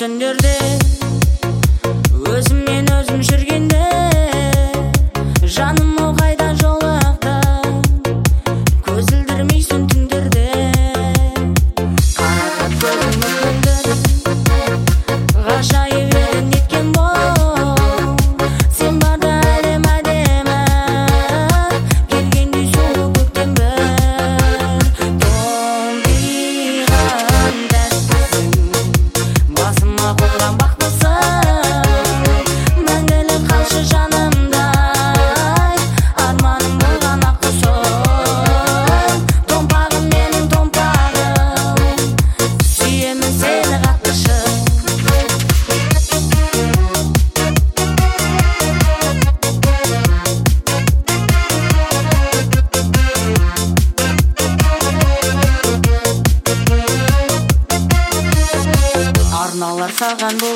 түндерде өзіммен өзім жүргенде жаным о қайда жолақты көзілдірмейсің түндерде қарақат көзің мөлдір ғажайып едің неткен бол сен барда әлем әдемі келгендей сұлу көктем бір томпиған тәттісің басыма қонған бақтысың мәңгілік қалшы жанымдай арманым болған ақ құсым томпағым менің томпағым сүйемін сені қатты шын арналар саған